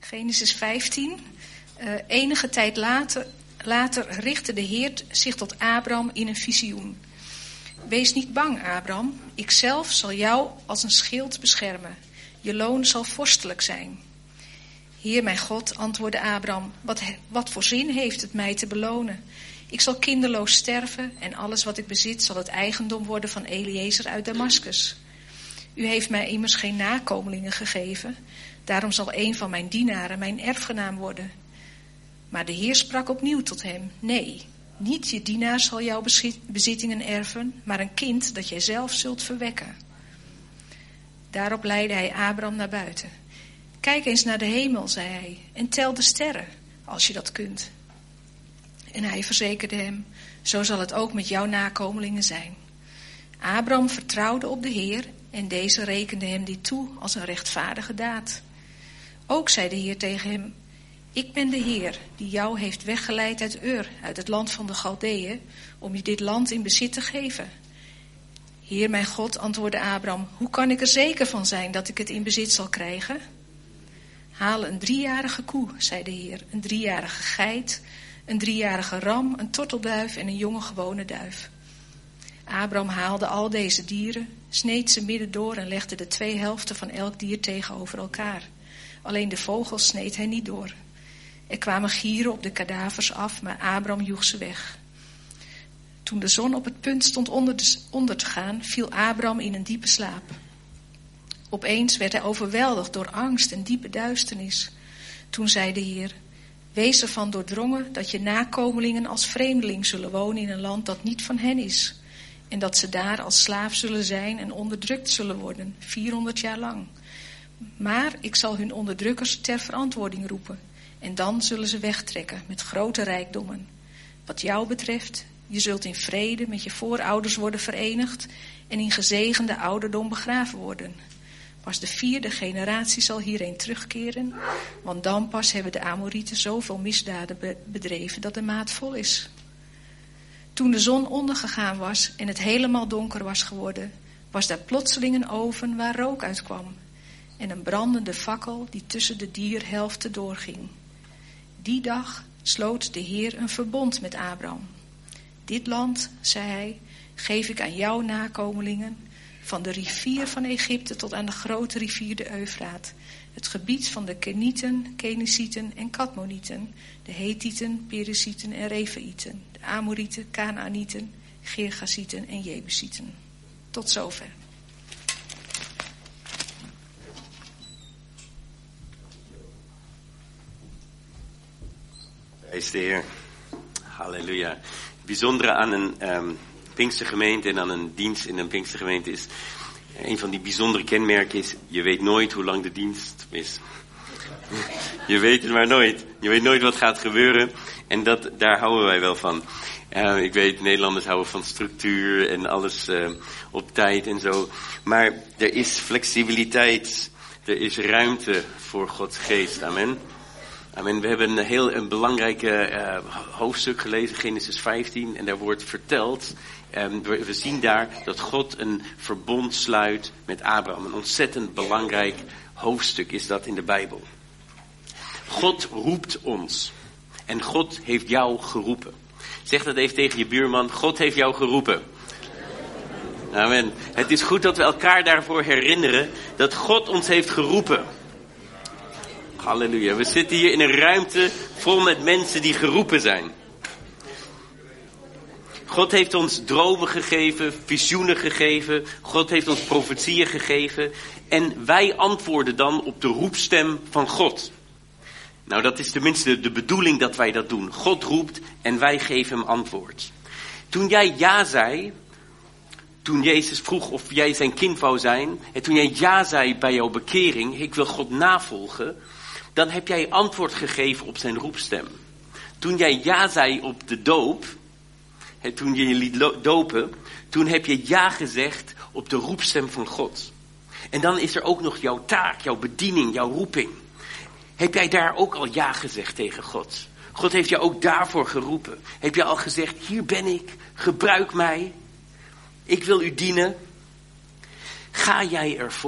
Genesis 15. Enige tijd later richtte de Heer zich tot Abram in een visioen. Wees niet bang, Abram. Ik zelf zal jou als een schild beschermen. Je loon zal vorstelijk zijn. Heer mijn God, antwoordde Abram, wat voor zin heeft het mij te belonen? Ik zal kinderloos sterven en alles wat ik bezit zal het eigendom worden van Eliezer uit Damaskus. U heeft mij immers geen nakomelingen gegeven. Daarom zal een van mijn dienaren mijn erfgenaam worden. Maar de Heer sprak opnieuw tot hem. Nee, niet je dienaar zal jouw bezittingen erven, maar een kind dat jij zelf zult verwekken. Daarop leidde hij Abram naar buiten. Kijk eens naar de hemel, zei hij, en tel de sterren, als je dat kunt. En hij verzekerde hem, zo zal het ook met jouw nakomelingen zijn. Abram vertrouwde op de Heer en deze rekende hem dit toe als een rechtvaardige daad. Ook zei de Heer tegen hem, ik ben de Heer die jou heeft weggeleid uit Ur, uit het land van de Galdeeën, om je dit land in bezit te geven. Heer mijn God, antwoordde Abram, hoe kan ik er zeker van zijn dat ik het in bezit zal krijgen? Haal een 3-jarige koe, zei de Heer, een 3-jarige geit, een 3-jarige ram, een tortelduif en een jonge gewone duif. Abram haalde al deze dieren, sneed ze midden door en legde de 2 helften van elk dier tegenover elkaar. Alleen de vogels sneed hij niet door. Er kwamen gieren op de kadavers af, maar Abram joeg ze weg. Toen de zon op het punt stond onder te gaan, viel Abram in een diepe slaap. Opeens werd hij overweldigd door angst en diepe duisternis. Toen zei de Heer, wees ervan doordrongen dat je nakomelingen als vreemdeling zullen wonen in een land dat niet van hen is. En dat ze daar als slaaf zullen zijn en onderdrukt zullen worden, 400 jaar lang. Maar ik zal hun onderdrukkers ter verantwoording roepen. En dan zullen ze wegtrekken met grote rijkdommen. Wat jou betreft, je zult in vrede met je voorouders worden verenigd en in gezegende ouderdom begraven worden. Pas de 4e generatie zal hierheen terugkeren, want dan pas hebben de Amorieten zoveel misdaden bedreven dat de maat vol is. Toen de zon ondergegaan was en het helemaal donker was geworden, was daar plotseling een oven waar rook uitkwam en een brandende fakkel die tussen de dierhelften doorging. Die dag sloot de Heer een verbond met Abram. Dit land, zei hij, geef ik aan jouw nakomelingen, van de rivier van Egypte tot aan de grote rivier de Eufraat, het gebied van de Kenieten, Kenisieten en Kadmonieten, de Hethieten, Perizieten en Refaïten, de Amorieten, Kanaanieten, Gergasieten en Jebusieten. Tot zover. Prijs de Heer. Halleluja. Het bijzondere aan een Pinkstergemeente en aan een dienst in een Pinkstergemeente is, een van die bijzondere kenmerken is, je weet nooit hoe lang de dienst is. Je weet het maar nooit. Je weet nooit wat gaat gebeuren. En daar houden wij wel van. Ik weet, Nederlanders houden van structuur en alles op tijd en zo. Maar er is flexibiliteit. Er is ruimte voor Gods geest. Amen. Amen. We hebben een belangrijke hoofdstuk gelezen, Genesis 15. En daar wordt verteld, we zien daar dat God een verbond sluit met Abraham. Een ontzettend belangrijk hoofdstuk is dat in de Bijbel. God roept ons. En God heeft jou geroepen. Zeg dat even tegen je buurman. God heeft jou geroepen. Amen. Het is goed dat we elkaar daarvoor herinneren dat God ons heeft geroepen. Halleluja. We zitten hier in een ruimte vol met mensen die geroepen zijn. God heeft ons dromen gegeven, visioenen gegeven. God heeft ons profetieën gegeven. En wij antwoorden dan op de roepstem van God. Nou, dat is tenminste de bedoeling dat wij dat doen. God roept en wij geven hem antwoord. Toen jij ja zei, toen Jezus vroeg of jij zijn kind wou zijn, en toen jij ja zei bij jouw bekering, ik wil God navolgen, dan heb jij antwoord gegeven op zijn roepstem. Toen jij ja zei op de doop, toen je je liet dopen, toen heb je ja gezegd op de roepstem van God. En dan is er ook nog jouw taak, jouw bediening, jouw roeping. Heb jij daar ook al ja gezegd tegen God? God heeft jou ook daarvoor geroepen. Heb je al gezegd, hier ben ik, gebruik mij. Ik wil u dienen. Ga jij ervoor?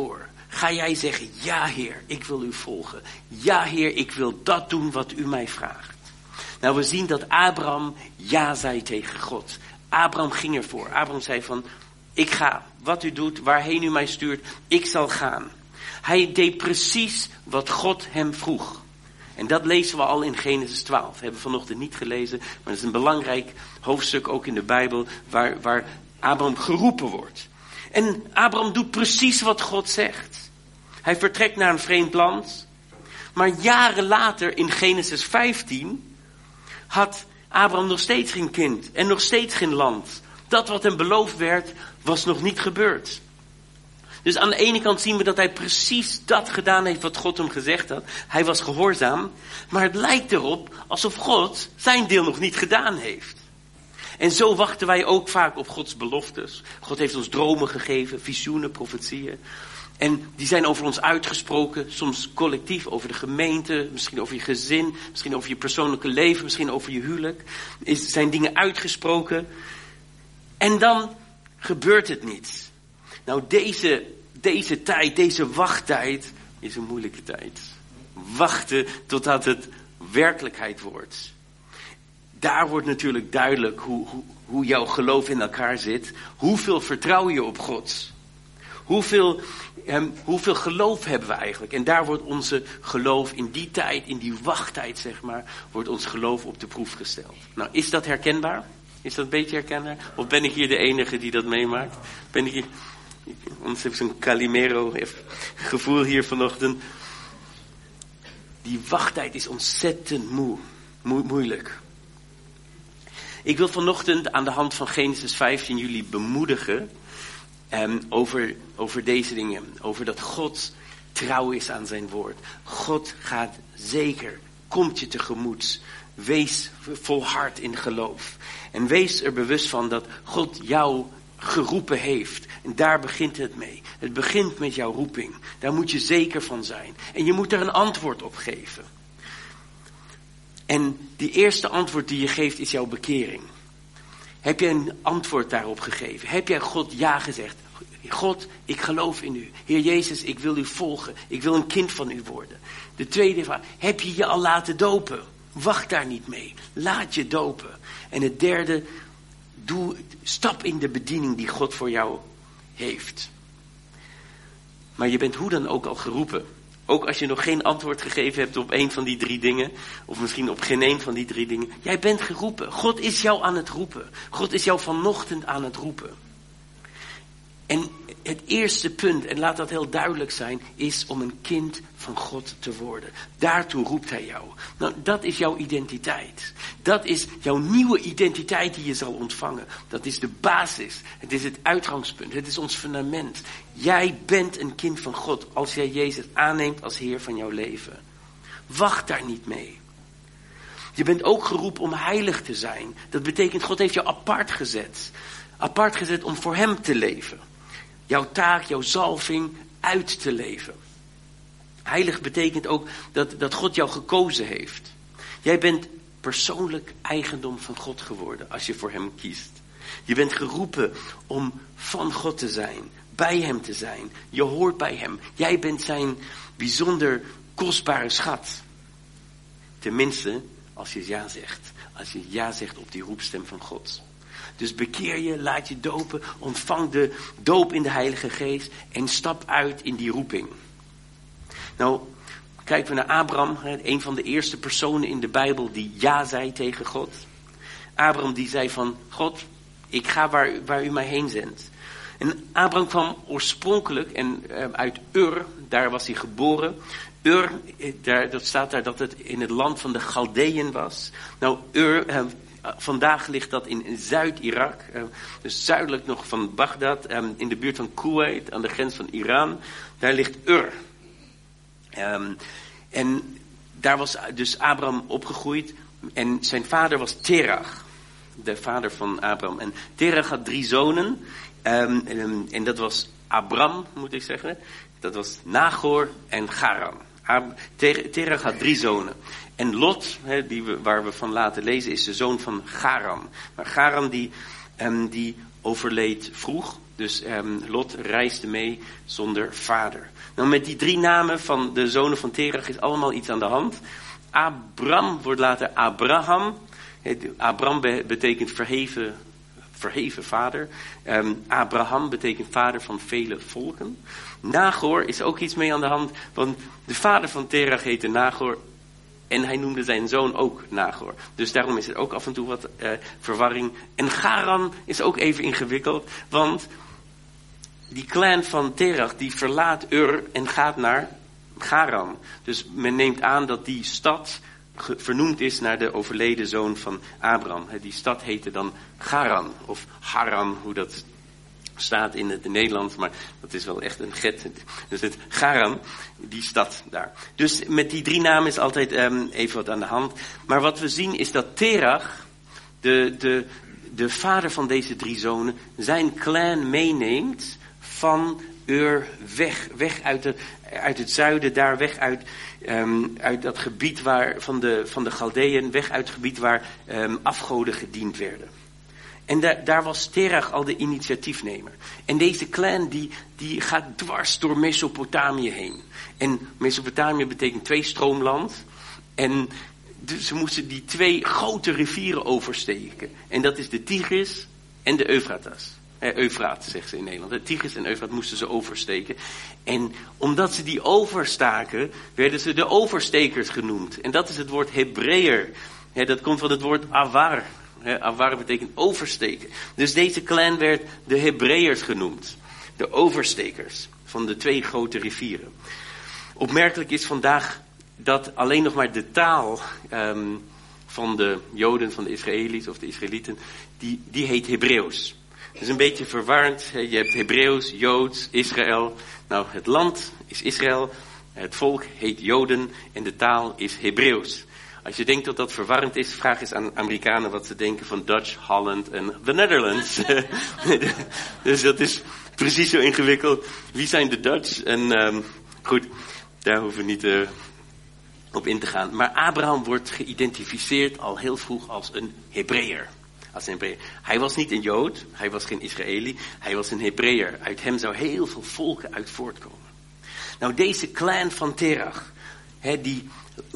ga jij zeggen, ja Heer, ik wil u volgen. Ja Heer, ik wil dat doen wat u mij vraagt. Nou, we zien dat Abraham ja zei tegen God. Abraham ging ervoor. Abraham zei van, ik ga. Wat u doet, waarheen u mij stuurt, ik zal gaan. Hij deed precies wat God hem vroeg. En dat lezen we al in Genesis 12. Dat hebben we vanochtend niet gelezen. Maar dat is een belangrijk hoofdstuk ook in de Bijbel. Waar Abraham geroepen wordt. En Abraham doet precies wat God zegt. Hij vertrekt naar een vreemd land. Maar jaren later in Genesis 15 had Abraham nog steeds geen kind. En nog steeds geen land. Dat wat hem beloofd werd, was nog niet gebeurd. Dus aan de ene kant zien we dat hij precies dat gedaan heeft wat God hem gezegd had. Hij was gehoorzaam. Maar het lijkt erop alsof God zijn deel nog niet gedaan heeft. En zo wachten wij ook vaak op Gods beloftes. God heeft ons dromen gegeven, visioenen, profetieën. En die zijn over ons uitgesproken, soms collectief, over de gemeente, misschien over je gezin, misschien over je persoonlijke leven, misschien over je huwelijk. Zijn dingen uitgesproken. En dan gebeurt het niet. Nou, deze tijd, deze wachttijd, is een moeilijke tijd. Wachten totdat het werkelijkheid wordt. Daar wordt natuurlijk duidelijk hoe jouw geloof in elkaar zit. Hoeveel vertrouw je op God? Hoeveel geloof hebben we eigenlijk? En daar wordt onze geloof in die tijd, in die wachttijd zeg maar, wordt ons geloof op de proef gesteld. Nou, is dat herkenbaar? Is dat een beetje herkenbaar? Of ben ik hier de enige die dat meemaakt? Ben ik hier... Ons heeft zo'n Calimero gevoel hier vanochtend. Die wachttijd is ontzettend moeilijk. Ik wil vanochtend aan de hand van Genesis 15 jullie bemoedigen over deze dingen. Over dat God trouw is aan zijn woord. God gaat zeker, komt je tegemoet. Wees volhard in geloof. En wees er bewust van dat God jou geroepen heeft. En daar begint het mee. Het begint met jouw roeping. Daar moet je zeker van zijn. En je moet er een antwoord op geven. En die eerste antwoord die je geeft is jouw bekering. Heb je een antwoord daarop gegeven? Heb jij God ja gezegd? God, ik geloof in u. Heer Jezus, ik wil u volgen. Ik wil een kind van u worden. De tweede vraag, heb je je al laten dopen? Wacht daar niet mee. Laat je dopen. En het derde, stap in de bediening die God voor jou heeft. Maar je bent hoe dan ook al geroepen. Ook als je nog geen antwoord gegeven hebt op een van die 3 dingen. Of misschien op geen een van die 3 dingen. Jij bent geroepen. God is jou aan het roepen. God is jou vanochtend aan het roepen. En het eerste punt, en laat dat heel duidelijk zijn, is om een kind van God te worden. Daartoe roept hij jou. Nou, dat is jouw identiteit. Dat is jouw nieuwe identiteit die je zal ontvangen. Dat is de basis. Het is het uitgangspunt. Het is ons fundament. Jij bent een kind van God als jij Jezus aanneemt als Heer van jouw leven. Wacht daar niet mee. Je bent ook geroepen om heilig te zijn. Dat betekent God heeft jou apart gezet. Apart gezet om voor hem te leven. Jouw taak, jouw zalving uit te leven. Heilig betekent ook dat God jou gekozen heeft. Jij bent persoonlijk eigendom van God geworden als je voor hem kiest. Je bent geroepen om van God te zijn, bij hem te zijn. Je hoort bij hem. Jij bent zijn bijzonder kostbare schat. Tenminste, als je ja zegt. Als je ja zegt op die roepstem van God. Dus bekeer je, laat je dopen, ontvang de doop in de Heilige Geest en stap uit in die roeping. Nou, kijken we naar Abraham, een van de eerste personen in de Bijbel die ja zei tegen God. Abraham die zei van, God, ik ga waar u mij heen zendt. En Abraham kwam oorspronkelijk uit Ur, daar was hij geboren. Ur, dat staat daar dat het in het land van de Galdeën was. Nou, Ur... Vandaag ligt dat in Zuid-Irak, dus zuidelijk nog van Bagdad, in de buurt van Kuwait, aan de grens van Iran. Daar ligt Ur. En daar was dus Abraham opgegroeid en zijn vader was Terach, de vader van Abraham. En Terach had 3 zonen en dat was Abram, moet ik zeggen. Dat was Nagor en Garan. Terach had 3 zonen. En Lot, waar we van laten lezen, is de zoon van Garan. Maar Garan die overleed vroeg. Dus Lot reisde mee zonder vader. Nou, met die 3 namen van de zonen van Terach is allemaal iets aan de hand. Abram wordt later Abraham. Abram betekent verheven vader. Abraham betekent vader van vele volken. Nagor is ook iets mee aan de hand. Want de vader van Terach heette Nagor. En hij noemde zijn zoon ook Nagor. Dus daarom is er ook af en toe wat verwarring. En Charan is ook even ingewikkeld. Want die clan van Terach die verlaat Ur en gaat naar Charan. Dus men neemt aan dat die stad vernoemd is naar de overleden zoon van Abraham. Die stad heette dan Charan. Of Haran, hoe dat staat in het Nederlands. Maar dat is wel echt een get. Dus het Charan, die stad daar. Dus met die 3 namen is altijd even wat aan de hand. Maar wat we zien is dat Terach, de vader van deze 3 zonen, zijn clan meeneemt van Ur weg uit het zuiden, daar weg uit dat gebied van de Galdeën, weg uit het gebied waar afgoden gediend werden. En daar was Terach al de initiatiefnemer. En deze clan die gaat dwars door Mesopotamië heen. En Mesopotamië betekent 2 stroomland. En dus ze moesten die 2 grote rivieren oversteken. En dat is de Tigris en de Eufratas. Eufraat, zegt ze in Nederland. De Tigris en Eufraat moesten ze oversteken. En omdat ze die overstaken, werden ze de overstekers genoemd. En dat is het woord Hebreeër. Dat komt van het woord Awar. Awar betekent oversteken. Dus deze clan werd de Hebreeërs genoemd. De overstekers van de 2 grote rivieren. Opmerkelijk is vandaag dat alleen nog maar de taal van de Joden, van de Israëli's of de Israëlieten, die heet Hebreeuws. Het is een beetje verwarrend. Je hebt Hebreeuws, Joods, Israël. Nou, het land is Israël. Het volk heet Joden en de taal is Hebreeuws. Als je denkt dat dat verwarrend is, vraag eens aan Amerikanen wat ze denken van Dutch, Holland en the Netherlands. Dus dat is precies zo ingewikkeld. Wie zijn de Dutch? En goed, daar hoeven we niet op in te gaan. Maar Abraham wordt geïdentificeerd al heel vroeg als een Hebreeër. Hij was niet een Jood, hij was geen Israëli, hij was een Hebreeër. Uit hem zou heel veel volken uit voortkomen. Nou, deze clan van Terach, die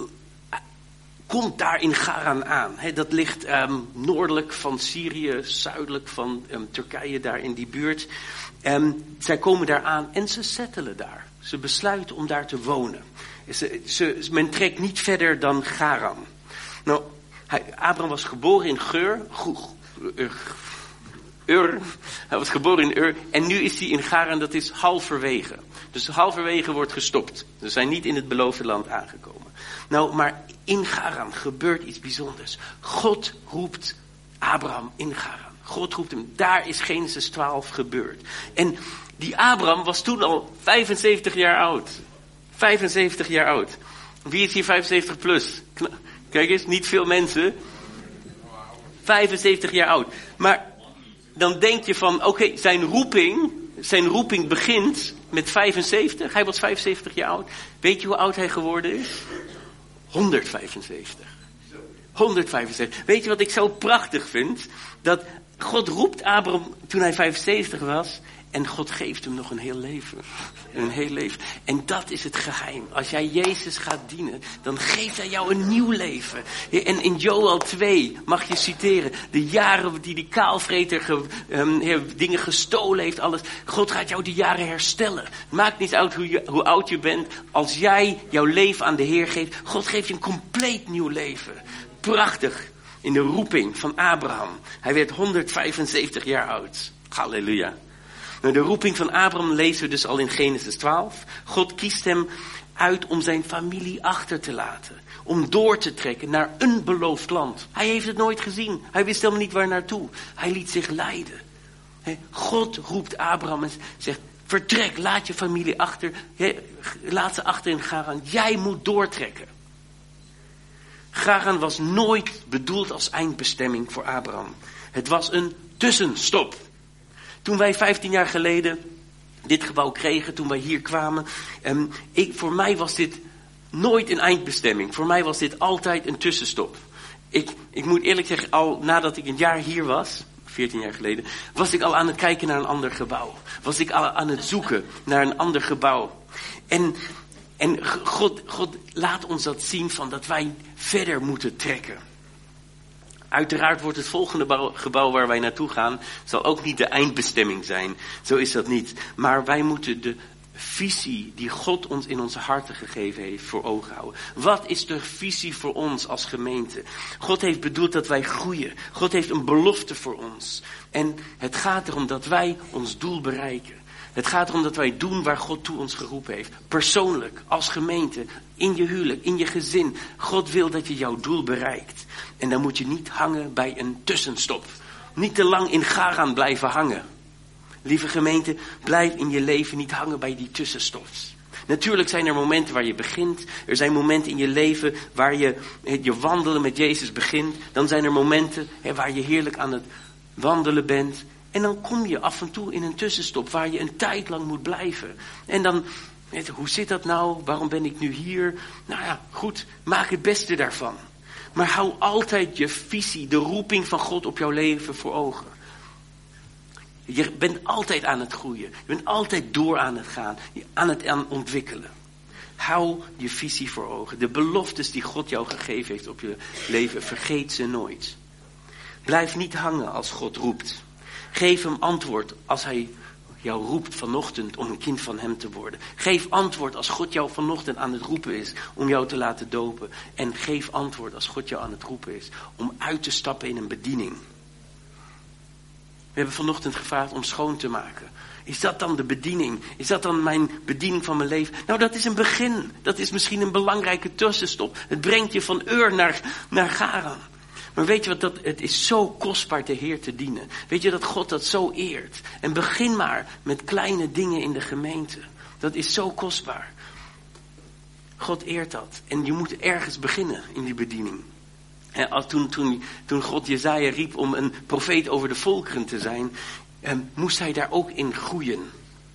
komt daar in Charan aan. Dat ligt noordelijk van Syrië, zuidelijk van Turkije, daar in die buurt. Zij komen daar aan en ze settelen daar. Ze besluiten om daar te wonen. Men trekt niet verder dan Charan. Nou, Abraham was geboren in Ur. Hij was geboren in Ur. En nu is hij in Charan, dat is halverwege. Dus halverwege wordt gestopt. Ze zijn niet in het beloofde land aangekomen. Nou, maar in Charan gebeurt iets bijzonders. God roept Abraham in Charan. God roept hem. Daar is Genesis 12 gebeurd. En die Abraham was toen al 75 jaar oud. 75 jaar oud. Wie is hier 75 plus? Kijk eens, niet veel mensen. 75 jaar oud. Maar dan denk je van, oké, zijn roeping begint met 75. Hij was 75 jaar oud. Weet je hoe oud hij geworden is? 175. 175. Weet je wat ik zo prachtig vind? Dat God roept Abraham toen hij 75 was. En God geeft hem nog een heel leven. Een heel leven. En dat is het geheim. Als jij Jezus gaat dienen, dan geeft hij jou een nieuw leven. En in Joel 2 mag je citeren. De jaren die kaalvreter dingen gestolen heeft, alles. God gaat jou die jaren herstellen. Maakt niet uit hoe oud je bent. Als jij jouw leven aan de Heer geeft, God geeft je een compleet nieuw leven. Prachtig. In de roeping van Abraham. Hij werd 175 jaar oud. Halleluja. Nou, de roeping van Abraham lezen we dus al in Genesis 12. God kiest hem uit om zijn familie achter te laten. Om door te trekken naar een beloofd land. Hij heeft het nooit gezien. Hij wist helemaal niet waar naartoe. Hij liet zich leiden. God roept Abraham en zegt, vertrek, laat je familie achter. Laat ze achter in Charan. Jij moet doortrekken. Charan was nooit bedoeld als eindbestemming voor Abraham. Het was een tussenstop. Toen wij 15 jaar geleden dit gebouw kregen, toen wij hier kwamen. Voor mij was dit nooit een eindbestemming. Voor mij was dit altijd een tussenstop. Ik moet eerlijk zeggen, al nadat ik een jaar hier was, 14 jaar geleden, was ik al aan het kijken naar een ander gebouw. Was ik al aan het zoeken naar een ander gebouw. En God laat ons dat zien van dat wij verder moeten trekken. Uiteraard wordt het volgende gebouw waar wij naartoe gaan, zal ook niet de eindbestemming zijn. Zo is dat niet. Maar wij moeten de visie die God ons in onze harten gegeven heeft voor ogen houden. Wat is de visie voor ons als gemeente? God heeft bedoeld dat wij groeien. God heeft een belofte voor ons. En het gaat erom dat wij ons doel bereiken. Het gaat erom dat wij doen waar God toe ons geroepen heeft. Persoonlijk, als gemeente, in je huwelijk, in je gezin. God wil dat je jouw doel bereikt. En dan moet je niet hangen bij een tussenstop. Niet te lang in Charan blijven hangen. Lieve gemeente, blijf in je leven niet hangen bij die tussenstops. Natuurlijk zijn er momenten waar je begint. Er zijn momenten in je leven waar je wandelen met Jezus begint. Dan zijn er momenten waar je heerlijk aan het wandelen bent. En dan kom je af en toe in een tussenstop waar je een tijd lang moet blijven. En dan, hoe zit dat nou? Waarom ben ik nu hier? Nou ja, goed, maak het beste daarvan. Maar hou altijd je visie, de roeping van God op jouw leven voor ogen. Je bent altijd aan het groeien. Je bent altijd door aan het gaan. Aan het ontwikkelen. Hou je visie voor ogen. De beloftes die God jou gegeven heeft op je leven, vergeet ze nooit. Blijf niet hangen als God roept. Geef hem antwoord als hij jou roept vanochtend om een kind van hem te worden. Geef antwoord als God jou vanochtend aan het roepen is om jou te laten dopen. En geef antwoord als God jou aan het roepen is om uit te stappen in een bediening. We hebben vanochtend gevraagd om schoon te maken. Is dat dan de bediening? Is dat dan mijn bediening van mijn leven? Nou, dat is een begin. Dat is misschien een belangrijke tussenstop. Het brengt je van Ur naar Charan. Maar weet je wat, het is zo kostbaar de Heer te dienen. Weet je dat God dat zo eert? En begin maar met kleine dingen in de gemeente. Dat is zo kostbaar. God eert dat. En je moet ergens beginnen in die bediening. En toen God Jesaja riep om een profeet over de volkeren te zijn, moest hij daar ook in groeien.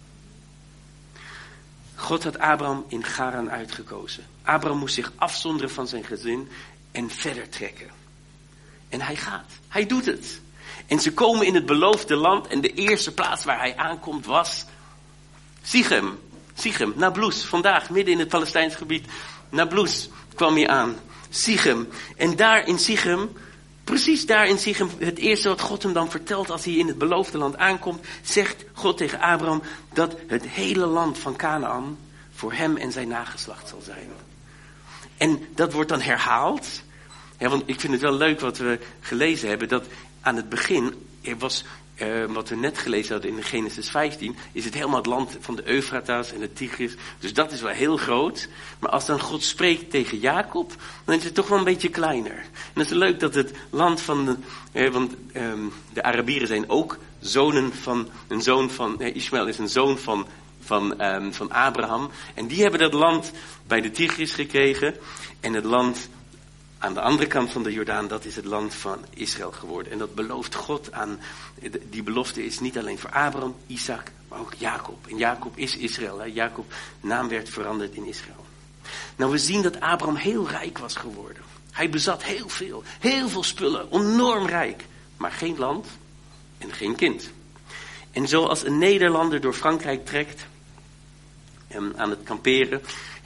God had Abraham in Charan uitgekozen. Abraham moest zich afzonderen van zijn gezin en verder trekken. En hij gaat. Hij doet het. En ze komen in het beloofde land en de eerste plaats waar hij aankomt was Sichem. Sichem, Nablus. Vandaag, midden in het Palestijns gebied. Nablus kwam hij aan. Sichem. En daar in Sichem, precies daar in Sichem, het eerste wat God hem dan vertelt als hij in het beloofde land aankomt, zegt God tegen Abraham dat het hele land van Kanaan voor hem en zijn nageslacht zal zijn. En dat wordt dan herhaald. Ja, want ik vind het wel leuk wat we gelezen hebben, dat aan het begin, was, wat we net gelezen hadden in Genesis 15, is het helemaal het land van de Eufrata's en de Tigris. Dus dat is wel heel groot. Maar als dan God spreekt tegen Jacob, dan is het toch wel een beetje kleiner. En dat is leuk dat het land van, want de Arabieren zijn ook zonen van, een zoon van, Ismaël is een zoon van Abraham. En die hebben dat land bij de Tigris gekregen. En het land aan de andere kant van de Jordaan, dat is het land van Israël geworden. En dat belooft God aan, die belofte is niet alleen voor Abraham, Isaac, maar ook Jacob. En Jacob is Israël. Jacob, naam werd veranderd in Israël. Nou, we zien dat Abraham heel rijk was geworden. Hij bezat heel veel spullen, enorm rijk. Maar geen land en geen kind. En zoals een Nederlander door Frankrijk trekt, aan het kamperen,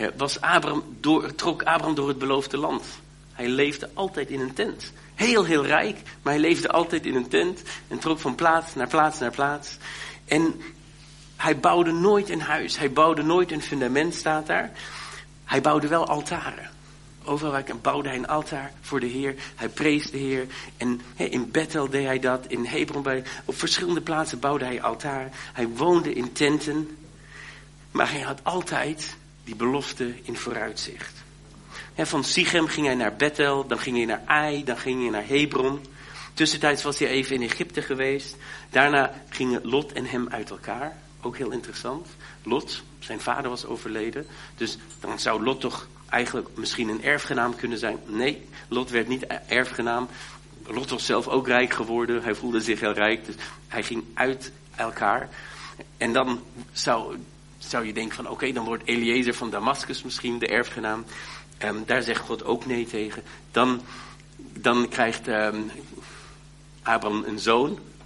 trok Abraham door het beloofde land. Hij leefde altijd in een tent. Heel rijk, maar hij leefde altijd in een tent. En trok van plaats naar plaats naar plaats. En hij bouwde nooit een huis. Hij bouwde nooit een fundament, staat daar. Hij bouwde wel altaren. Overal bouwde hij een altaar voor de Heer. Hij prees de Heer. En in Bethel deed hij dat. In Hebron, op verschillende plaatsen bouwde hij altaar. Hij woonde in tenten. Maar hij had altijd die belofte in vooruitzicht. Van Sichem ging hij naar Bethel, dan ging hij naar Ai, dan ging hij naar Hebron. Tussentijds was hij even in Egypte geweest. Daarna gingen Lot en hem uit elkaar. Ook heel interessant. Lot, zijn vader was overleden. Dus dan zou Lot toch eigenlijk misschien een erfgenaam kunnen zijn. Nee, Lot werd niet erfgenaam. Lot was zelf ook rijk geworden. Hij voelde zich heel rijk. Dus hij ging uit elkaar. En dan zou je denken van oké, dan wordt Eliezer van Damascus misschien de erfgenaam. Daar zegt God ook nee tegen. Dan krijgt Abraham een zoon.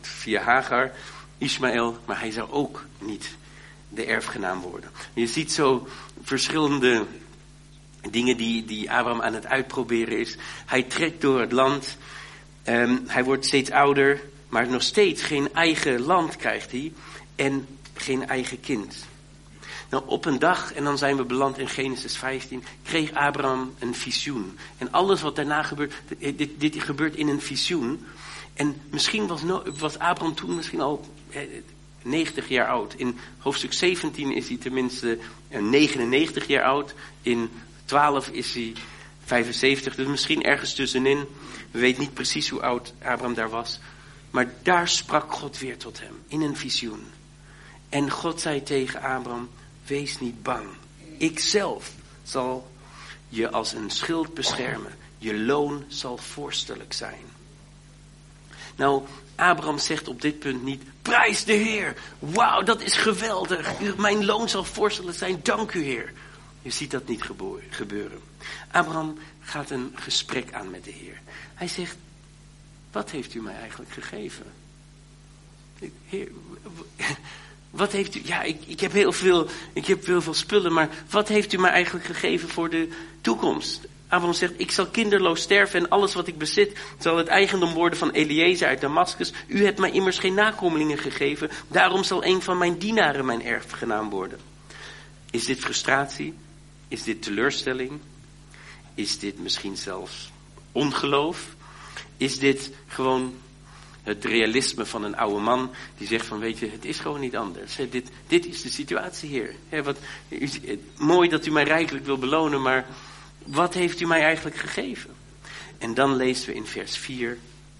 via Hagar, Ismaël, maar hij zou ook niet de erfgenaam worden. Je ziet zo verschillende dingen die Abraham aan het uitproberen is. Hij trekt door het land. Hij wordt steeds ouder. Maar nog steeds geen eigen land krijgt hij. En geen eigen kind. Nou, op een dag, en dan zijn we beland in Genesis 15, kreeg Abraham een visioen. En alles wat daarna gebeurt, dit gebeurt in een visioen. En misschien was Abraham toen misschien al 90 jaar oud. In hoofdstuk 17 is hij tenminste 99 jaar oud. In 12 is hij 75, dus misschien ergens tussenin. We weten niet precies hoe oud Abraham daar was. Maar daar sprak God weer tot hem, in een visioen. En God zei tegen Abraham, wees niet bang. Ik zelf zal je als een schild beschermen. Je loon zal vorstelijk zijn. Nou, Abraham zegt op dit punt niet, prijs de Heer. Wauw, dat is geweldig. Mijn loon zal vorstelijk zijn, dank u Heer. Je ziet dat niet gebeuren. Abraham gaat een gesprek aan met de Heer. Hij zegt, wat heeft u mij eigenlijk gegeven? Heer, wat heeft u... Ja, ik heb heel veel spullen, maar wat heeft u mij eigenlijk gegeven voor de toekomst? Abraham zegt, ik zal kinderloos sterven en alles wat ik bezit zal het eigendom worden van Eliezer uit Damascus. U hebt mij immers geen nakomelingen gegeven, daarom zal een van mijn dienaren mijn erfgenaam worden. Is dit frustratie? Is dit teleurstelling? Is dit misschien zelfs ongeloof? Is dit gewoon het realisme van een oude man die zegt van, weet je, het is gewoon niet anders. Dit is de situatie, Heer. Mooi dat u mij rijkelijk wil belonen, maar wat heeft u mij eigenlijk gegeven? En dan lezen we in vers 4.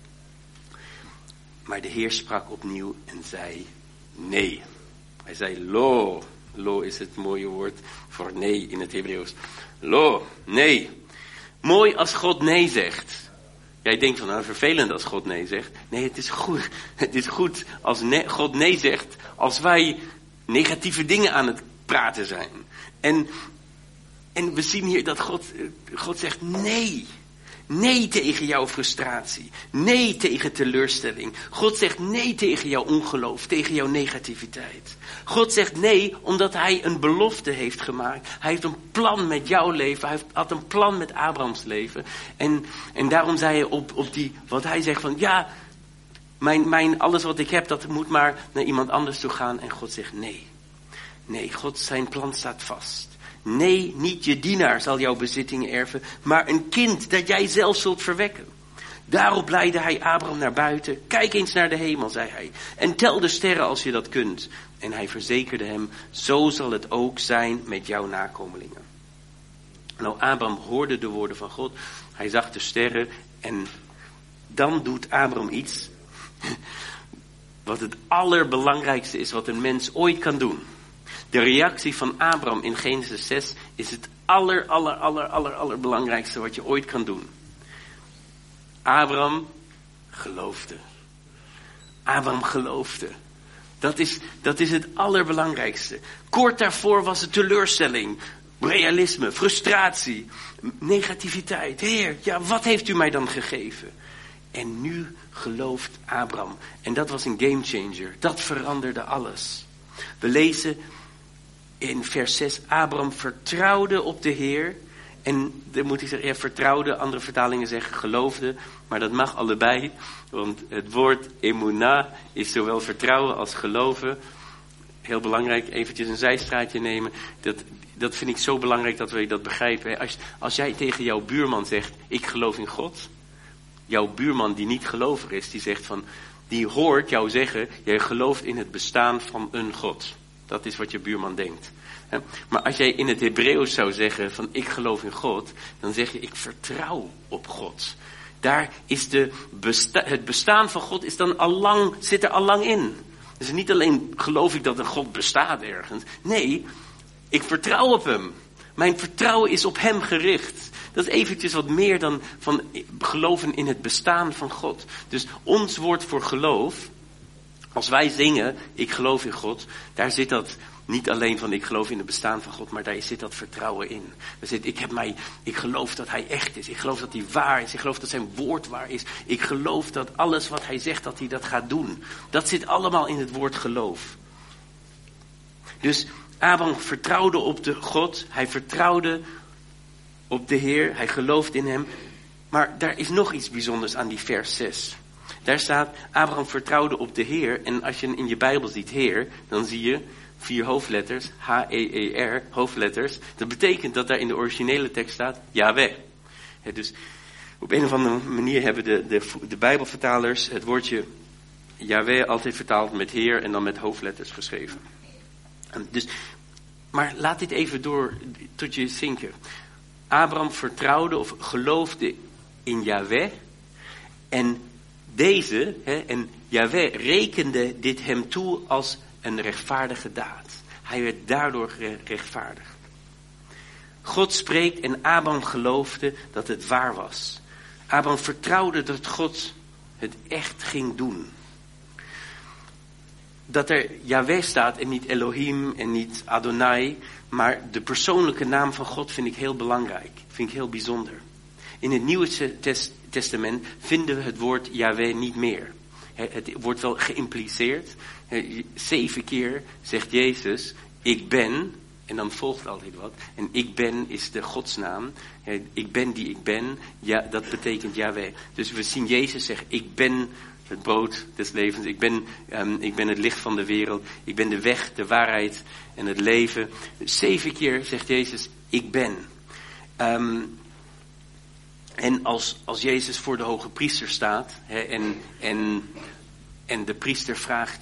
Maar de Heer sprak opnieuw en zei nee. Hij zei lo. Lo is het mooie woord voor nee in het Hebreeuws. Lo, nee. Mooi als God nee zegt. Jij denkt van, nou, vervelend als God nee zegt. Nee, het is goed. Het is goed als God nee zegt, als wij negatieve dingen aan het praten zijn. En we zien hier dat God zegt nee. Nee tegen jouw frustratie. Nee tegen teleurstelling. God zegt nee tegen jouw ongeloof, tegen jouw negativiteit. God zegt nee omdat hij een belofte heeft gemaakt. Hij heeft een plan met jouw leven. Hij had een plan met Abrahams leven. En daarom zei hij op die, wat hij zegt van, ja, alles wat ik heb, dat moet maar naar iemand anders toe gaan. En God zegt nee. Nee, zijn plan staat vast. Nee, niet je dienaar zal jouw bezittingen erven, maar een kind dat jij zelf zult verwekken. Daarop leidde hij Abraham naar buiten. Kijk eens naar de hemel, zei hij. En tel de sterren als je dat kunt. En hij verzekerde hem, zo zal het ook zijn met jouw nakomelingen. Nou, Abraham hoorde de woorden van God. Hij zag de sterren en dan doet Abraham iets wat het allerbelangrijkste is wat een mens ooit kan doen. De reactie van Abraham in Genesis 6 is het allerbelangrijkste wat je ooit kan doen. Abraham geloofde. Abraham geloofde. Dat is het allerbelangrijkste. Kort daarvoor was het teleurstelling, realisme, frustratie, negativiteit. Heer, ja, wat heeft u mij dan gegeven? En nu gelooft Abraham. En dat was een gamechanger. Dat veranderde alles. We lezen in vers 6, Abraham vertrouwde op de Heer. En dan moet ik zeggen, vertrouwde, andere vertalingen zeggen geloofde. Maar dat mag allebei. Want het woord emunah is zowel vertrouwen als geloven. Heel belangrijk, eventjes een zijstraatje nemen. Dat vind ik zo belangrijk dat we dat begrijpen. Als jij tegen jouw buurman zegt, ik geloof in God. Jouw buurman die niet gelovig is, die zegt van, die hoort jou zeggen, jij gelooft in het bestaan van een God. Dat is wat je buurman denkt. Maar als jij in het Hebreeuws zou zeggen van ik geloof in God, dan zeg je ik vertrouw op God. Daar is het bestaan van God is dan zit er al lang in. Dus niet alleen geloof ik dat een God bestaat ergens. Nee, ik vertrouw op hem. Mijn vertrouwen is op hem gericht. Dat is eventjes wat meer dan van geloven in het bestaan van God. Dus ons woord voor geloof, Als wij zingen, ik geloof in God, daar zit dat niet alleen van ik geloof in het bestaan van God, maar daar zit dat vertrouwen in. Er zit, ik geloof dat hij echt is. Ik geloof dat hij waar is. Ik geloof dat zijn woord waar is. Ik geloof dat alles wat hij zegt, dat hij dat gaat doen. Dat zit allemaal in het woord geloof. Dus Abraham vertrouwde op de God. Hij vertrouwde op de Heer. Hij geloofde in hem. Maar daar is nog iets bijzonders aan die vers 6. Daar staat, Abraham vertrouwde op de Heer. En als je in je Bijbel ziet Heer, dan zie je 4 hoofdletters, H-E-E-R, hoofdletters. Dat betekent dat daar in de originele tekst staat, Yahweh. Dus op een of andere manier hebben de Bijbelvertalers het woordje Yahweh altijd vertaald met Heer en dan met hoofdletters geschreven. Dus, maar laat dit even door tot je zinken. Abraham vertrouwde of geloofde in Yahweh. En en Yahweh rekende dit hem toe als een rechtvaardige daad. Hij werd daardoor rechtvaardigd. God spreekt en Abraham geloofde dat het waar was. Abraham vertrouwde dat God het echt ging doen. Dat er Yahweh staat en niet Elohim en niet Adonai, maar de persoonlijke naam van God vind ik heel belangrijk. Vind ik heel bijzonder. In het Nieuwe Testament vinden we het woord Yahweh niet meer. Het wordt wel geïmpliceerd. 7 keer zegt Jezus, ik ben, en dan volgt altijd wat. En ik ben is de godsnaam. Ik ben die ik ben, ja, dat betekent Yahweh. Dus we zien Jezus zeggen, ik ben het brood des levens. Ik ben het licht van de wereld. Ik ben de weg, de waarheid en het leven. 7 keer zegt Jezus, ik ben. En als Jezus voor de hoge priester staat en de priester vraagt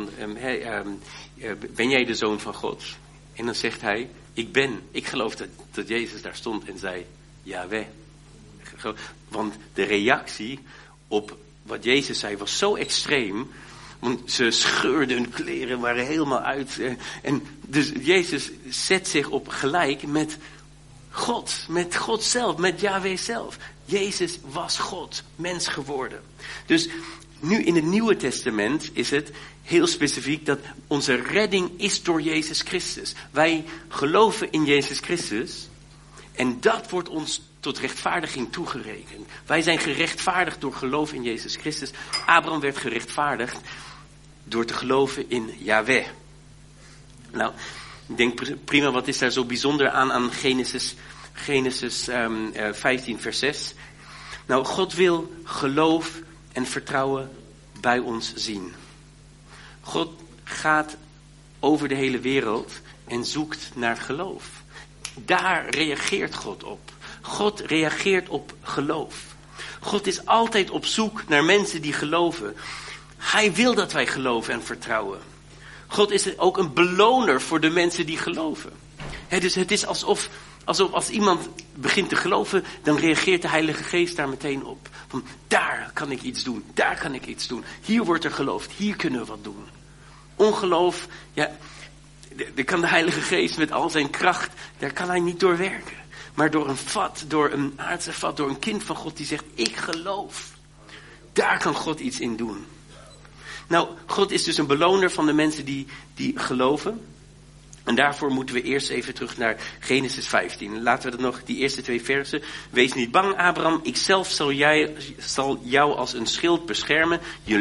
ben jij de zoon van God? En dan zegt hij, ik ben. Ik geloof dat Jezus daar stond en zei, Yahweh. Want de reactie op wat Jezus zei was zo extreem. Want ze scheurden hun kleren, waren helemaal uit. En dus Jezus zet zich op gelijk met God zelf, met Yahweh zelf. Jezus was God, mens geworden. Dus nu in het Nieuwe Testament is het heel specifiek dat onze redding is door Jezus Christus. Wij geloven in Jezus Christus en dat wordt ons tot rechtvaardiging toegerekend. Wij zijn gerechtvaardigd door geloof in Jezus Christus. Abraham werd gerechtvaardigd door te geloven in Yahweh. Nou, ik denk prima, wat is daar zo bijzonder aan Genesis 15 vers 6. Nou, God wil geloof en vertrouwen bij ons zien. God gaat over de hele wereld en zoekt naar geloof. Daar reageert God op. God reageert op geloof. God is altijd op zoek naar mensen die geloven. Hij wil dat wij geloven en vertrouwen. God is ook een beloner voor de mensen die geloven. Dus het is alsof als iemand begint te geloven, dan reageert de Heilige Geest daar meteen op. Van, daar kan ik iets doen, daar kan ik iets doen. Hier wordt er geloofd, hier kunnen we wat doen. Ongeloof, ja, daar kan de Heilige Geest met al zijn kracht, daar kan hij niet door werken. Maar door een aardse vat, door een kind van God die zegt, ik geloof. Daar kan God iets in doen. Nou, God is dus een beloner van de mensen die geloven. En daarvoor moeten we eerst even terug naar Genesis 15. Laten we dat nog, die eerste 2 versen. Wees niet bang, Abraham. Ikzelf zal jou als een schild beschermen.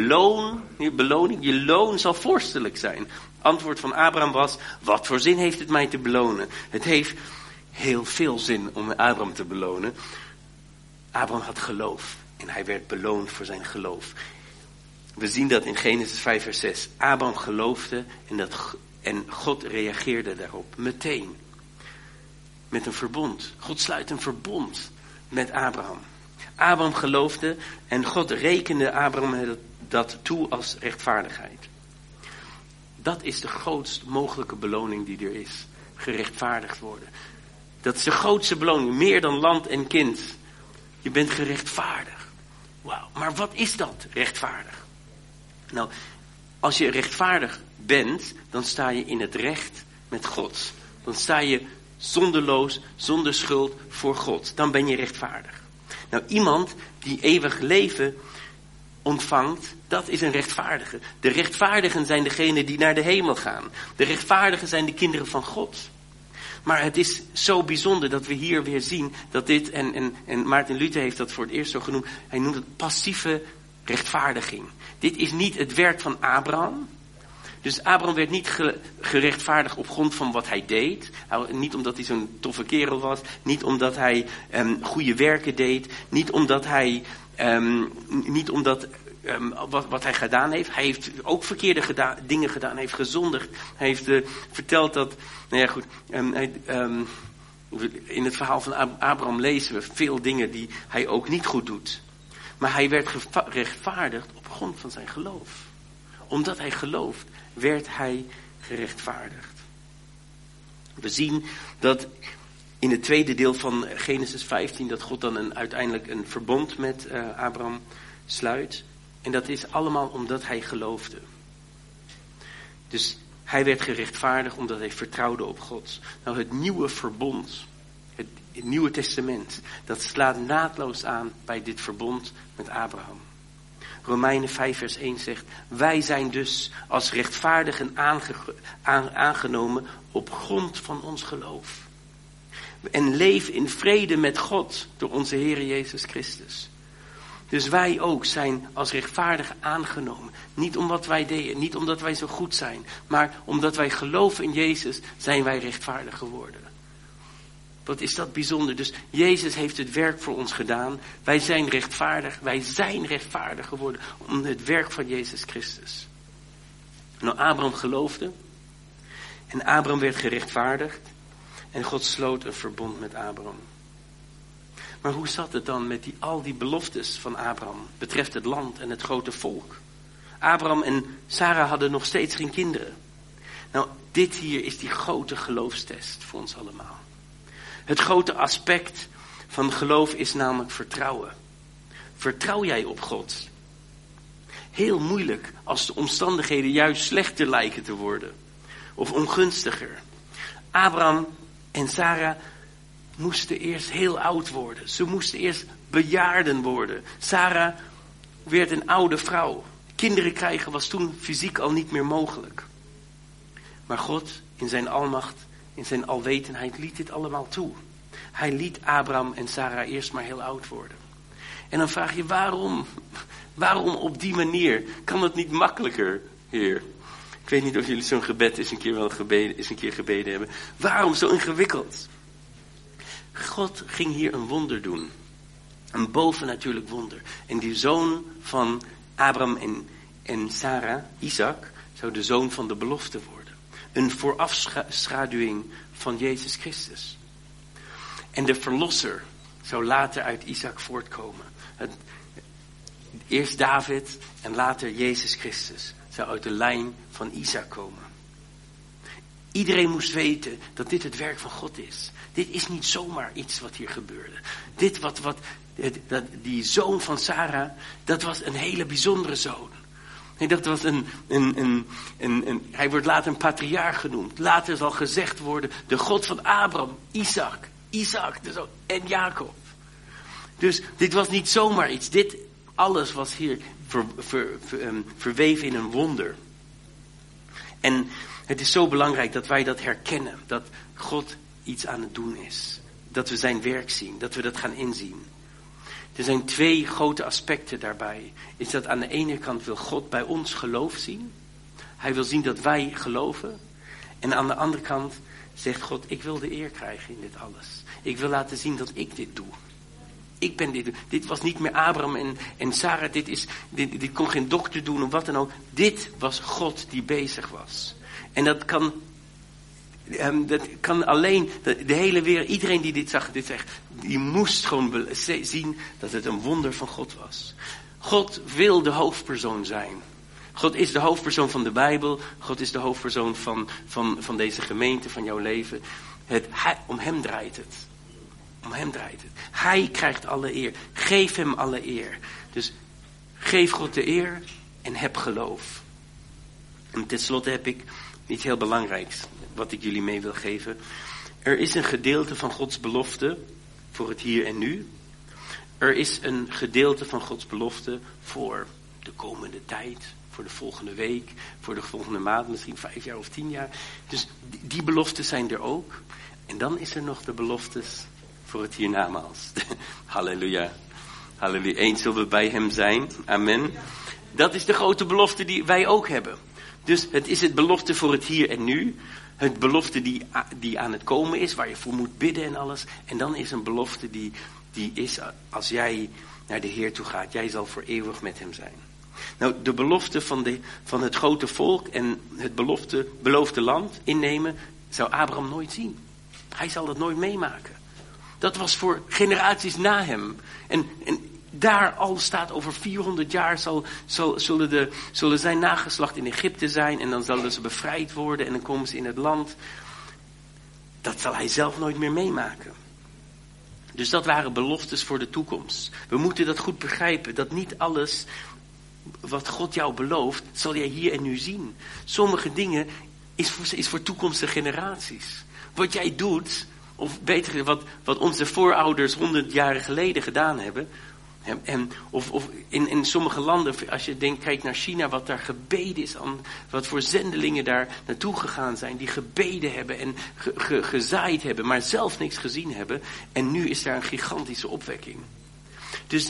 Je loon zal vorstelijk zijn. Antwoord van Abraham was, wat voor zin heeft het mij te belonen? Het heeft heel veel zin om Abraham te belonen. Abraham had geloof. En hij werd beloond voor zijn geloof. We zien dat in Genesis 5 vers 6. Abraham geloofde en God reageerde daarop meteen. Met een verbond. God sluit een verbond met Abraham. Abraham geloofde en God rekende Abraham dat toe als rechtvaardigheid. Dat is de grootst mogelijke beloning die er is. Gerechtvaardigd worden. Dat is de grootste beloning. Meer dan land en kind. Je bent gerechtvaardigd. Wauw. Maar wat is dat, rechtvaardig? Nou, als je rechtvaardig bent, dan sta je in het recht met God. Dan sta je zonderloos, zonder schuld voor God. Dan ben je rechtvaardig. Nou, iemand die eeuwig leven ontvangt, dat is een rechtvaardige. De rechtvaardigen zijn degenen die naar de hemel gaan. De rechtvaardigen zijn de kinderen van God. Maar het is zo bijzonder dat we hier weer zien dat dit, en Maarten Luther heeft dat voor het eerst zo genoemd, hij noemt het passieve rechtvaardiging. Dit is niet het werk van Abraham. Dus Abraham werd niet gerechtvaardigd op grond van wat hij deed. Niet omdat hij zo'n toffe kerel was. Niet omdat hij goede werken deed. Niet omdat hij wat hij gedaan heeft. Hij heeft ook verkeerde dingen gedaan. Hij heeft gezondigd. Hij heeft verteld dat... Nou ja, goed. In het verhaal van Abraham lezen we veel dingen die hij ook niet goed doet. Maar hij werd gerechtvaardigd op grond van zijn geloof. Omdat hij gelooft, werd hij gerechtvaardigd. We zien dat in het tweede deel van Genesis 15... dat God dan uiteindelijk een verbond met Abraham sluit. En dat is allemaal omdat hij geloofde. Dus hij werd gerechtvaardigd omdat hij vertrouwde op God. Nou, het nieuwe verbond, het Nieuwe Testament, dat slaat naadloos aan bij dit verbond met Abraham. Romeinen 5 vers 1 zegt, wij zijn dus als rechtvaardigen aangenomen op grond van ons geloof. En leven in vrede met God door onze Heer Jezus Christus. Dus wij ook zijn als rechtvaardigen aangenomen. Niet omdat wij deden, niet omdat wij zo goed zijn. Maar omdat wij geloven in Jezus zijn wij rechtvaardig geworden. Wat is dat bijzonder. Dus Jezus heeft het werk voor ons gedaan. Wij zijn rechtvaardig geworden om het werk van Jezus Christus. Nou, Abraham geloofde. En Abraham werd gerechtvaardigd. En God sloot een verbond met Abraham. Maar hoe zat het dan met al die beloftes van Abraham betreft het land en het grote volk? Abraham en Sarah hadden nog steeds geen kinderen. Nou, dit hier is die grote geloofstest voor ons allemaal. Het grote aspect van geloof is namelijk vertrouwen. Vertrouw jij op God? Heel moeilijk als de omstandigheden juist slechter lijken te worden. Of ongunstiger. Abraham en Sarah moesten eerst heel oud worden. Ze moesten eerst bejaarden worden. Sarah werd een oude vrouw. Kinderen krijgen was toen fysiek al niet meer mogelijk. Maar God in zijn almacht, in zijn alwetendheid liet dit allemaal toe. Hij liet Abraham en Sarah eerst maar heel oud worden. En dan vraag je waarom op die manier? Kan het niet makkelijker, Heer? Ik weet niet of jullie zo'n gebed eens een keer gebeden hebben. Waarom zo ingewikkeld? God ging hier een wonder doen. Een bovennatuurlijk wonder. En die zoon van Abraham en Sarah, Isaac, zou de zoon van de belofte worden. Een voorafschaduwing van Jezus Christus. En de verlosser zou later uit Isaac voortkomen. Eerst David en later Jezus Christus zou uit de lijn van Isaac komen. Iedereen moest weten dat dit het werk van God is. Dit is niet zomaar iets wat hier gebeurde. Die zoon van Sarah, dat was een hele bijzondere zoon. En dat was hij wordt later een patriarch genoemd. Later zal gezegd worden, de God van Abraham, Isaac en Jacob. Dus dit was niet zomaar iets. Alles was hier verweven in een wonder. En het is zo belangrijk dat wij dat herkennen. Dat God iets aan het doen is. Dat we zijn werk zien. Dat we dat gaan inzien. Er zijn 2 grote aspecten daarbij. Is dat aan de ene kant wil God bij ons geloof zien. Hij wil zien dat wij geloven. En aan de andere kant zegt God, ik wil de eer krijgen in dit alles. Ik wil laten zien dat ik dit doe. Ik ben dit. Dit was niet meer Abraham en Sarah. Dit kon geen dokter doen of wat dan ook. Dit was God die bezig was. En dat kan alleen, de hele wereld, iedereen die dit zegt, die moest gewoon zien dat het een wonder van God was. God wil de hoofdpersoon zijn. God is de hoofdpersoon van de Bijbel. God is de hoofdpersoon van deze gemeente, van jouw leven. Om hem draait het. Om hem draait het. Hij krijgt alle eer. Geef hem alle eer. Dus geef God de eer en heb geloof. En tenslotte heb ik iets heel belangrijks wat ik jullie mee wil geven. Er is een gedeelte van Gods belofte voor het hier en nu. Er is een gedeelte van Gods belofte voor de komende tijd, voor de volgende week, voor de volgende maand, misschien 5 jaar of 10 jaar. Dus die beloftes zijn er ook. En dan is er nog de beloftes voor het hiernamaals. Halleluja. Halleluja. Eens zullen we bij hem zijn. Amen. Dat is de grote belofte die wij ook hebben. Dus het is het belofte voor het hier en nu. Het belofte die aan het komen is, waar je voor moet bidden en alles. En dan is een belofte die is als jij naar de Heer toe gaat. Jij zal voor eeuwig met hem zijn. Nou, de belofte van het grote volk en het beloofde land innemen, zou Abraham nooit zien. Hij zal dat nooit meemaken. Dat was voor generaties na hem. En daar al staat over 400 jaar zullen zijn nageslacht in Egypte zijn. En dan zullen ze bevrijd worden en dan komen ze in het land. Dat zal hij zelf nooit meer meemaken. Dus dat waren beloftes voor de toekomst. We moeten dat goed begrijpen. Dat niet alles wat God jou belooft, zal jij hier en nu zien. Sommige dingen is voor toekomstige generaties. Wat jij doet, of beter wat onze voorouders 100 jaar geleden gedaan hebben. Of in sommige landen, als je kijkt naar China, wat daar gebeden is, wat voor zendelingen daar naartoe gegaan zijn, die gebeden hebben en gezaaid hebben, maar zelf niks gezien hebben. En nu is daar een gigantische opwekking. Dus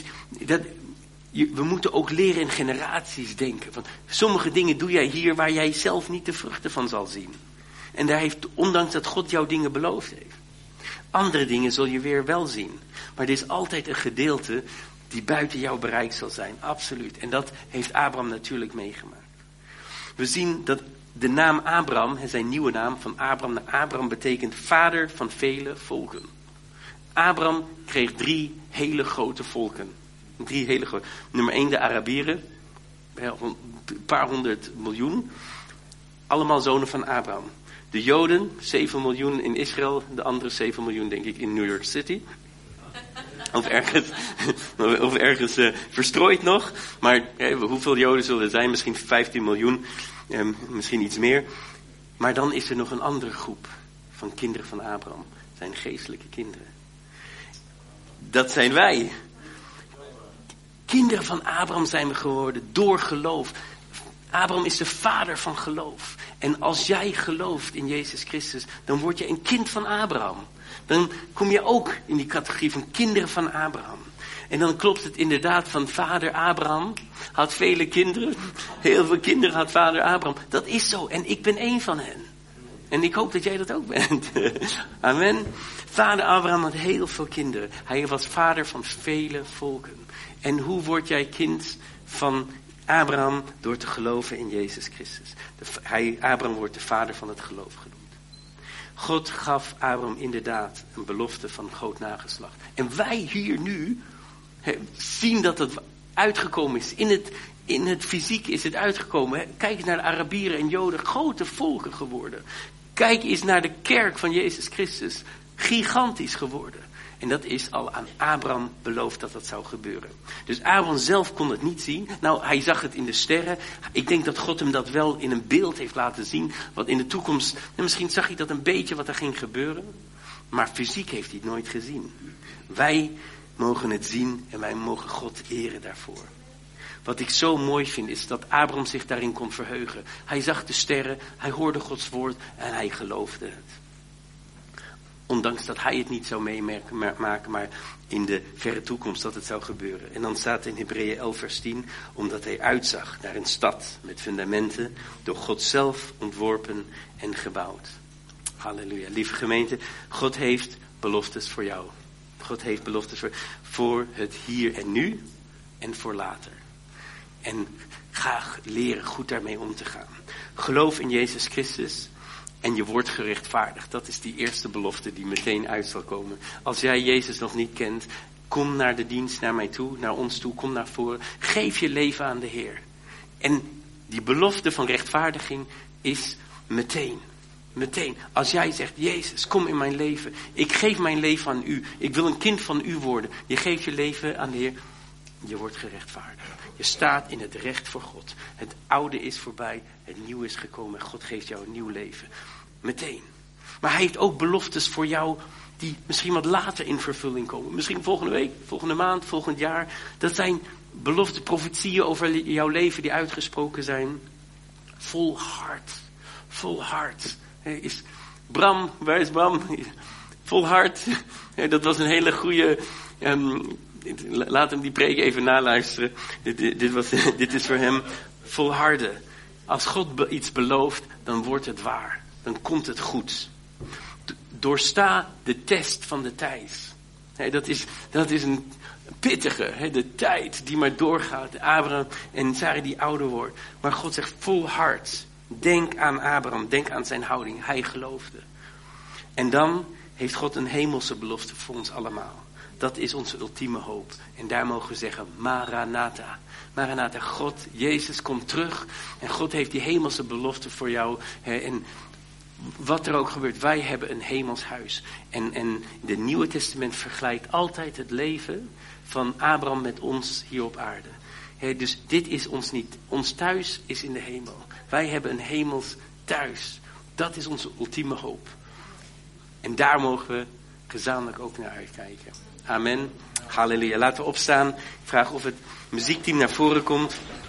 we moeten ook leren in generaties denken. Want sommige dingen doe jij hier waar jij zelf niet de vruchten van zal zien. En daar ondanks dat God jou dingen beloofd heeft. Andere dingen zul je weer wel zien. Maar er is altijd een gedeelte die buiten jouw bereik zal zijn. Absoluut. En dat heeft Abraham natuurlijk meegemaakt. We zien dat de naam Abraham, zijn nieuwe naam van Abraham naar Abraham, betekent vader van vele volken. Abraham kreeg 3 hele grote volken. 3 hele grote. Nummer 1 de Arabieren. Een paar 100 miljoen. Allemaal zonen van Abraham. De Joden, 7 miljoen in Israël. De andere 7 miljoen denk ik in New York City. Of ergens verstrooid nog. Maar hoeveel Joden zullen er zijn? Misschien 15 miljoen. Misschien iets meer. Maar dan is er nog een andere groep van kinderen van Abraham. Zijn geestelijke kinderen. Dat zijn wij. Kinderen van Abraham zijn we geworden door geloof. Abraham is de vader van geloof. En als jij gelooft in Jezus Christus, dan word je een kind van Abraham. Dan kom je ook in die categorie van kinderen van Abraham. En dan klopt het inderdaad van vader Abraham had vele kinderen. Heel veel kinderen had vader Abraham. Dat is zo. En ik ben één van hen. En ik hoop dat jij dat ook bent. Amen. Vader Abraham had heel veel kinderen. Hij was vader van vele volken. En hoe word jij kind van Abraham? Door te geloven in Jezus Christus. Abraham wordt de vader van het geloof genoemd. God gaf Abraham inderdaad een belofte van groot nageslacht. En wij hier nu zien dat het uitgekomen is. In het fysiek is het uitgekomen. Kijk eens naar de Arabieren en Joden. Grote volken geworden. Kijk eens naar de kerk van Jezus Christus. Gigantisch geworden. En dat is al aan Abraham beloofd dat dat zou gebeuren. Dus Abraham zelf kon het niet zien. Nou, hij zag het in de sterren. Ik denk dat God hem dat wel in een beeld heeft laten zien. Wat in de toekomst, misschien zag hij dat een beetje wat er ging gebeuren. Maar fysiek heeft hij het nooit gezien. Wij mogen het zien en wij mogen God eren daarvoor. Wat ik zo mooi vind is dat Abraham zich daarin kon verheugen. Hij zag de sterren, hij hoorde Gods woord en hij geloofde het. Ondanks dat hij het niet zou meemaken, maar in de verre toekomst dat het zou gebeuren. En dan staat in Hebreeën 11 vers 10, omdat hij uitzag naar een stad met fundamenten, door God zelf ontworpen en gebouwd. Halleluja. Lieve gemeente, God heeft beloftes voor jou. God heeft beloftes voor het hier en nu en voor later. En ga leren goed daarmee om te gaan. Geloof in Jezus Christus. En je wordt gerechtvaardigd. Dat is die eerste belofte die meteen uit zal komen. Als jij Jezus nog niet kent, kom naar de dienst, naar mij toe, naar ons toe, kom naar voren. Geef je leven aan de Heer. En die belofte van rechtvaardiging is meteen. Meteen. Als jij zegt, Jezus, kom in mijn leven. Ik geef mijn leven aan u. Ik wil een kind van u worden. Je geeft je leven aan de Heer. Je wordt gerechtvaardigd. Je staat in het recht voor God. Het oude is voorbij. Het nieuwe is gekomen. God geeft jou een nieuw leven. Meteen. Maar hij heeft ook beloftes voor jou die misschien wat later in vervulling komen. Misschien volgende week, volgende maand, volgend jaar. Dat zijn belofte, profetieën over jouw leven die uitgesproken zijn. Volhard. Bram, waar is Bram? Volhard. Dat was een hele goede... laat hem die preek even naluisteren. Dit is voor hem volharden. Als God iets belooft, dan wordt het waar. Dan komt het goed. Doorsta de test van de tijd. Dat is een pittige. De tijd die maar doorgaat. Abraham en Sarah die ouder wordt. Maar God zegt volhard. Denk aan Abraham. Denk aan zijn houding. Hij geloofde. En dan heeft God een hemelse belofte voor ons allemaal. Dat is onze ultieme hoop. En daar mogen we zeggen, Maranatha. Maranatha, God, Jezus komt terug. En God heeft die hemelse belofte voor jou. En wat er ook gebeurt, wij hebben een hemels huis. En het Nieuwe Testament vergelijkt altijd het leven van Abraham met ons hier op aarde. Dus dit is ons niet. Ons thuis is in de hemel. Wij hebben een hemels thuis. Dat is onze ultieme hoop. En daar mogen we gezamenlijk ook naar uitkijken. Amen. Halleluja. Laten we opstaan. Ik vraag of het muziekteam naar voren komt.